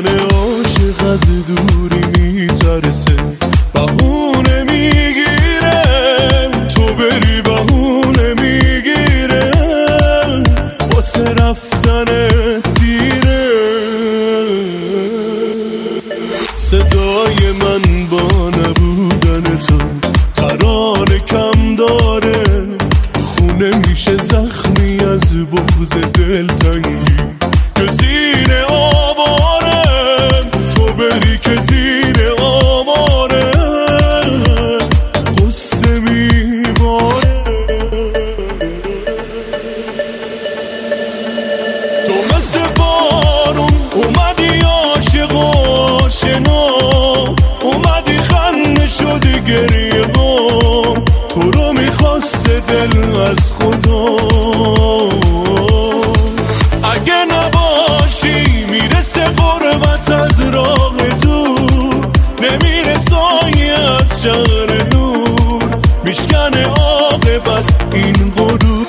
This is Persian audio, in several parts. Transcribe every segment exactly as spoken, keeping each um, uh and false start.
تن عاشق از دوری میترسه، بهونه میگیره تو بری، بهونه میگیره واسه رفتن دیره. صدای من با نبودن تو ترانه کم داره، خونه میشه زخمی از بغض دلتنگی که زیر آواره، تو بری که زیر آواره قصه میباره. تو مثل بارون اومدی عاشق و آشنا، اومدی خنده شدی گریه غم، تو رو میخواسته دل از خدا. اگه نباشی میرسه غربت از راه دور، نمیره سایه از شهر نور، میشکنه عاقبت این غرور.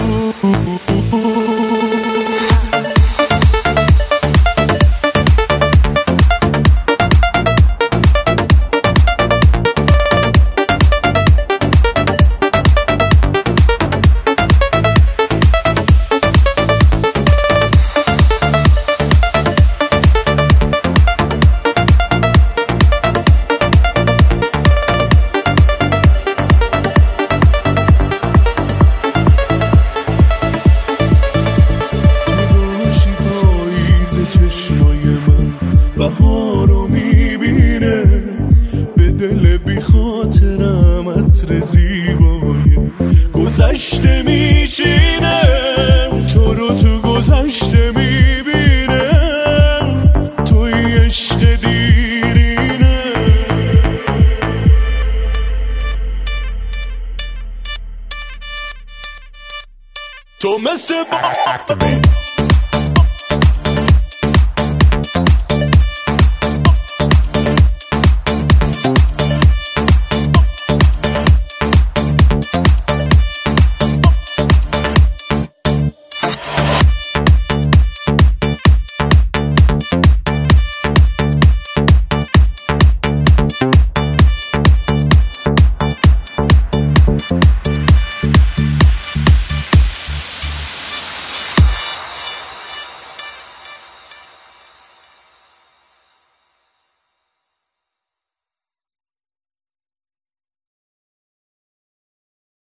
چشمای من بهارو میبینه، به دل بی خاطرم عطر زیبای گذشته میشینه، تو رو تو گذشته میبینه، توی عشق دیرینه. تو مثل با